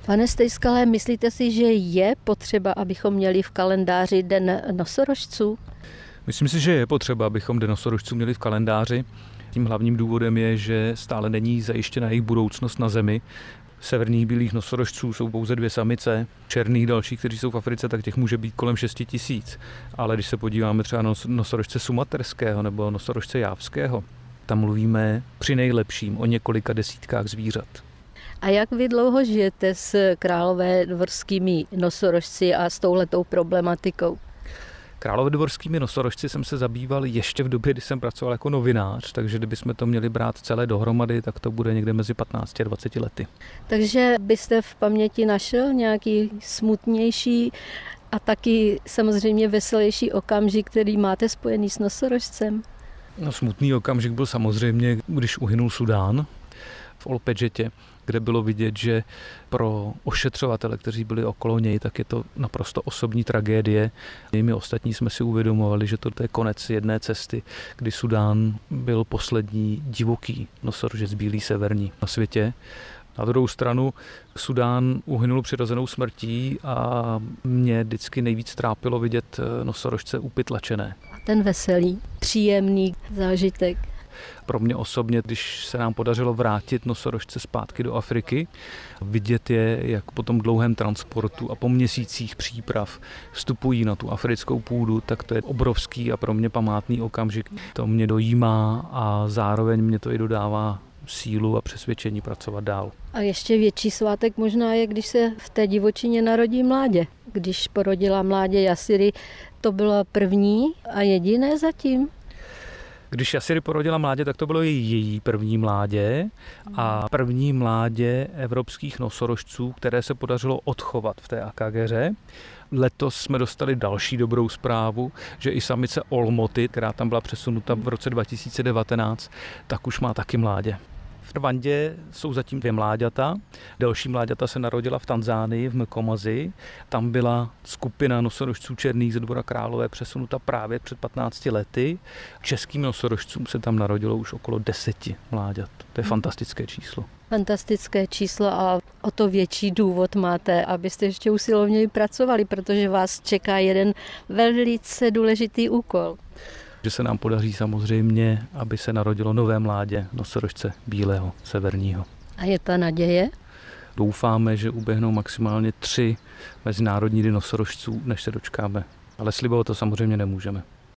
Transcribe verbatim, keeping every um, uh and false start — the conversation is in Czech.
Pane Stejskale, myslíte si, že je potřeba, abychom měli v kalendáři Den nosorožců? Myslím si, že je potřeba, abychom Den nosorožců měli v kalendáři. Tím hlavním důvodem je, že stále není zajištěna jejich budoucnost na Zemi. Severních bílých nosorožců jsou pouze dvě samice, černých dalších, kteří jsou v Africe, tak těch může být kolem šesti tisíc. Ale když se podíváme třeba na nosorožce sumaterského nebo nosorožce jávského, tam mluvíme při nejlepším o několika desítkách zvířat. A jak vy dlouho žijete s královédvorskými nosorožci a s touhletou problematikou? Královédvorskými nosorožci jsem se zabýval ještě v době, kdy jsem pracoval jako novinář, takže kdybychom to měli brát celé dohromady, tak to bude někde mezi patnácti a dvaceti lety. Takže byste v paměti našel nějaký smutnější a taky samozřejmě veselější okamžik, který máte spojený s nosorožcem? No, smutný okamžik byl samozřejmě, když uhynul Súdán v Olpedžetě, kde bylo vidět, že pro ošetřovatele, kteří byli okolo něj, tak je to naprosto osobní tragédie. My ostatní jsme si uvědomovali, že to je konec jedné cesty, kdy Súdán byl poslední divoký nosorožec bílý severní na světě. Na druhou stranu Súdán uhynul přirozenou smrtí a mě vždycky nejvíc trápilo vidět nosorožce upytlačené. Ten veselý, příjemný zážitek. Pro mě osobně, když se nám podařilo vrátit nosorožce zpátky do Afriky, vidět je, jak po tom dlouhém transportu a po měsících příprav vstupují na tu africkou půdu, tak to je obrovský a pro mě památný okamžik. To mě dojímá a zároveň mě to i dodává sílu a přesvědčení pracovat dál. A ještě větší svátek možná je, když se v té divočině narodí mládě. Když porodila mládě Jasiri, to bylo první a jediné zatím. Když Jasiri porodila mládě, tak to bylo její první mládě a první mládě evropských nosorožců, které se podařilo odchovat v té Akageře. Letos jsme dostali další dobrou zprávu, že i samice Olmoty, která tam byla přesunuta v roce dva tisíce devatenáct, tak už má taky mládě. V Rwandě jsou zatím dvě mláďata. Další mláďata se narodila v Tanzánii, v Mkomazi. Tam byla skupina nosorožců černých ze Dvora Králové přesunuta právě před patnácti lety. Českým nosorožcům se tam narodilo už okolo deseti mláďat. To je fantastické číslo. Fantastické číslo a o to větší důvod máte, abyste ještě usilovněji pracovali, protože vás čeká jeden velice důležitý úkol. Že se nám podaří samozřejmě, aby se narodilo nové mládě nosorožce bílého severního. A je ta naděje? Doufáme, že uběhnou maximálně tři mezinárodní dny nosorožců, než se dočkáme. Ale slibovat to samozřejmě nemůžeme.